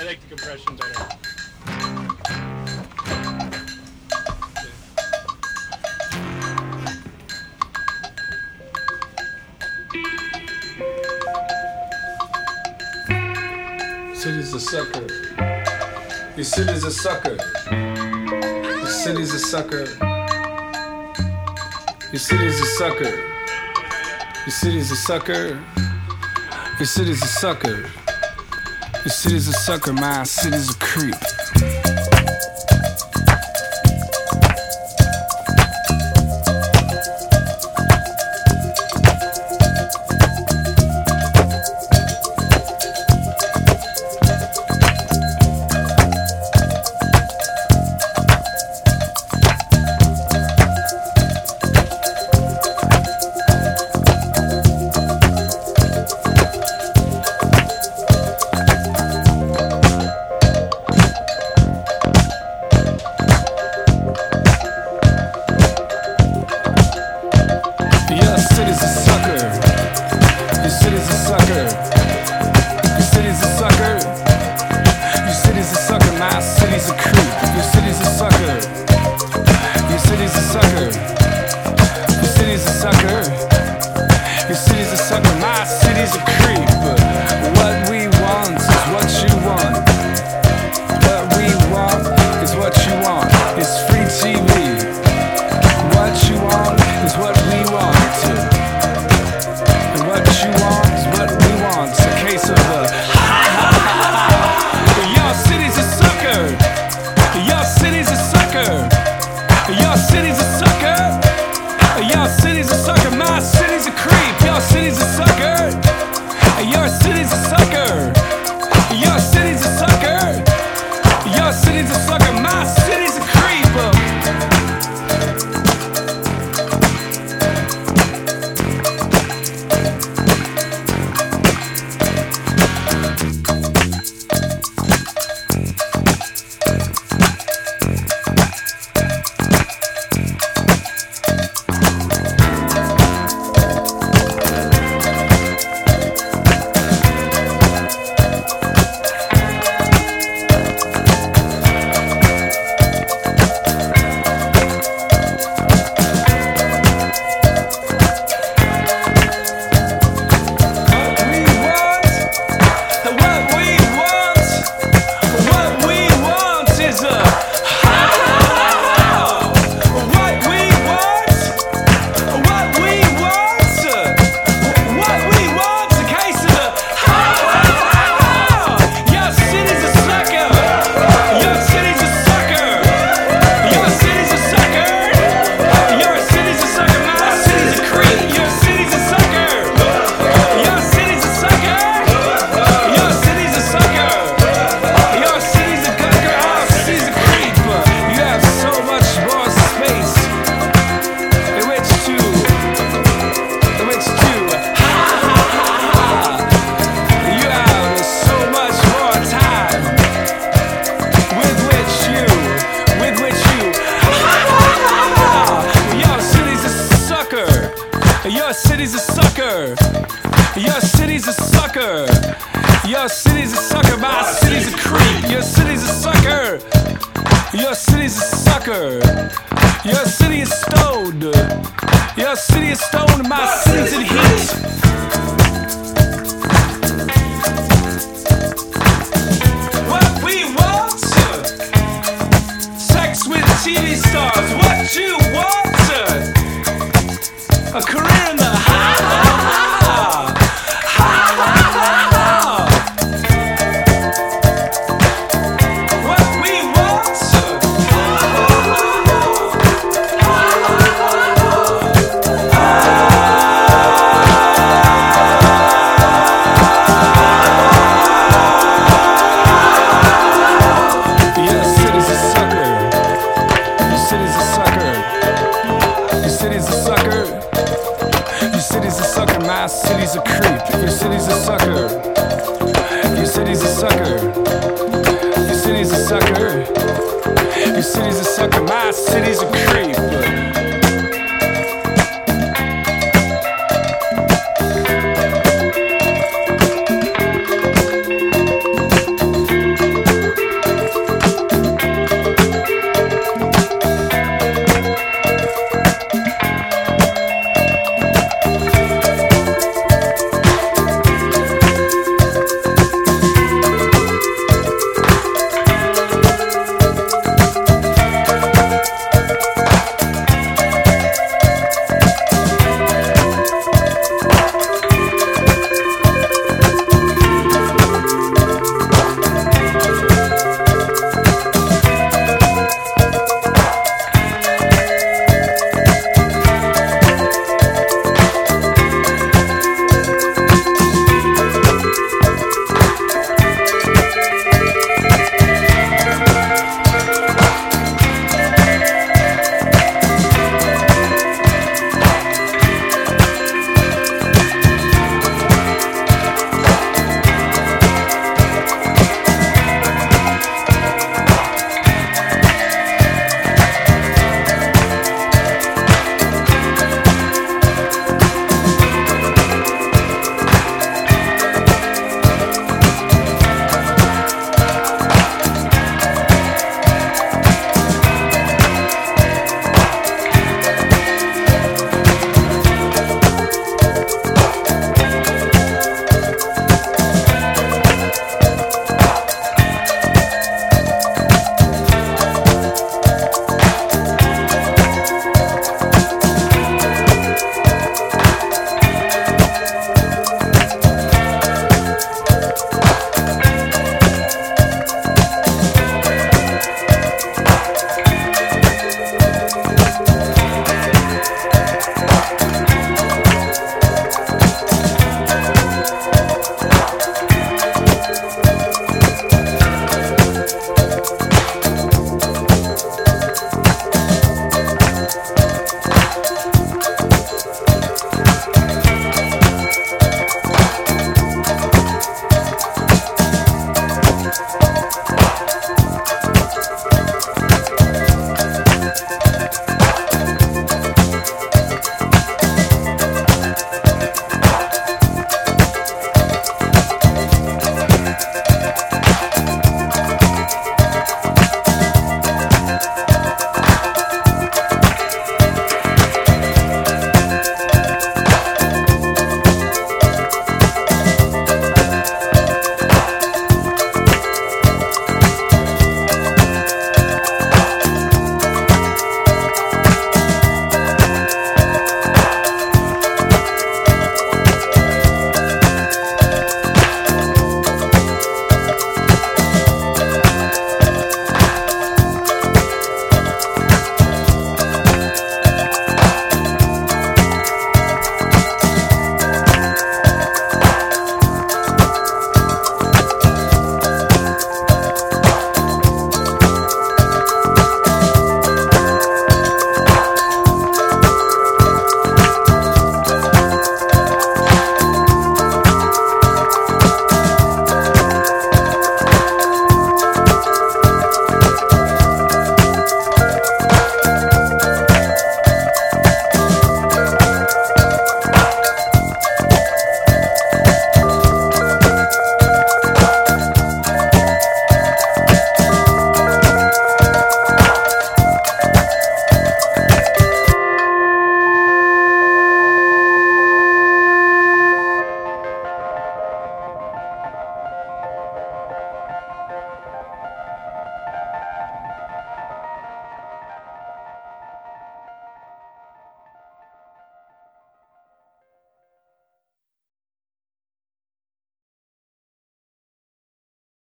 like the compression better. City's a sucker. Your city's a sucker. Your city's a sucker. Your city's a sucker. Your city's a sucker. Your city's a sucker. Your city's a sucker. My city's a creep. Your city's a sucker. Your city's a sucker. Your city's a sucker. My city's a creep. Your city's a sucker. Your city's a sucker. Your city is stoned. Your city is stoned. My city's in heat. What we want? Sex with TV stars. What you want? A career in the what we want. Your city's a sucker. Your city's a sucker. Your city's a sucker. Your city's a sucker, my city's a creep. Your city's a sucker. Your city's a sucker. Your city's a sucker. Your city's a sucker, my city's a creep.